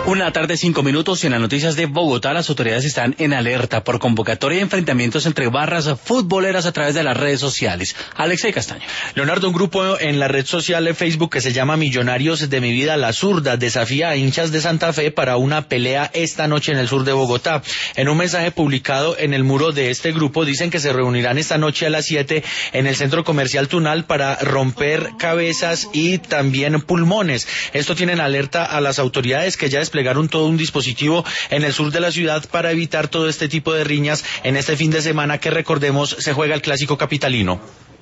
1:05 en las noticias de Bogotá. Las autoridades están en alerta por convocatoria de enfrentamientos entre barras futboleras a través de las redes sociales. Alexei Castaño. Leonardo, un grupo en la red social de Facebook que se llama Millonarios de mi vida la zurda desafía a hinchas de Santa Fe para una pelea esta noche en el sur de Bogotá. En un mensaje publicado en el muro de este grupo dicen que se reunirán esta noche a las 7 en el centro comercial Tunal para romper cabezas y también pulmones. Esto tiene en alerta a las autoridades que ya desplegaron todo un dispositivo en el sur de la ciudad para evitar todo este tipo de riñas en este fin de semana que, recordemos, se juega el clásico capitalino.